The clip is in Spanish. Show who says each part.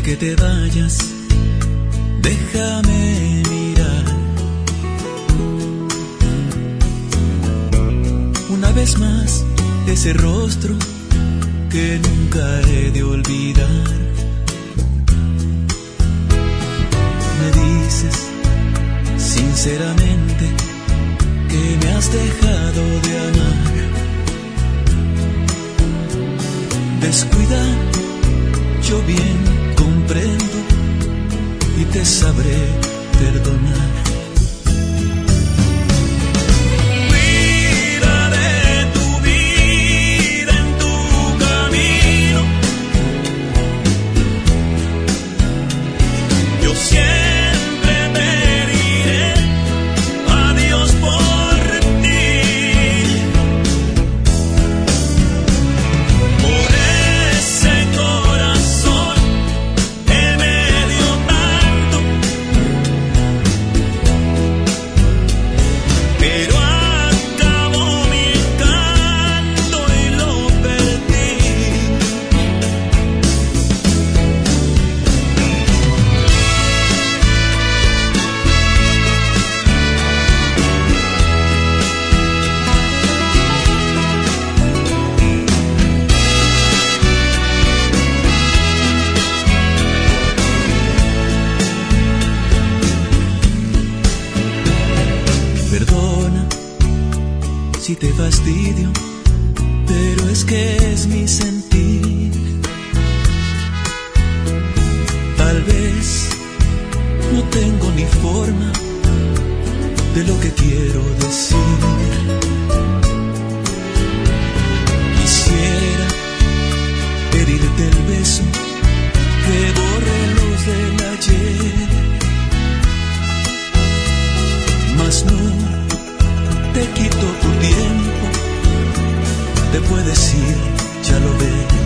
Speaker 1: que te vayas, déjame mirar una vez más ese rostro que nunca he de olvidar. Me dices sinceramente que me has dejado de amar. Descuida, yo bien comprendo y te sabré perdonar. Si te fastidio, pero es que es mi sentir. Tal vez no tengo ni forma de lo que quiero decir. Quisiera pedirte el beso que borre los del ayer, mas no te quito tu tiempo, te puedes ir, ya lo ves.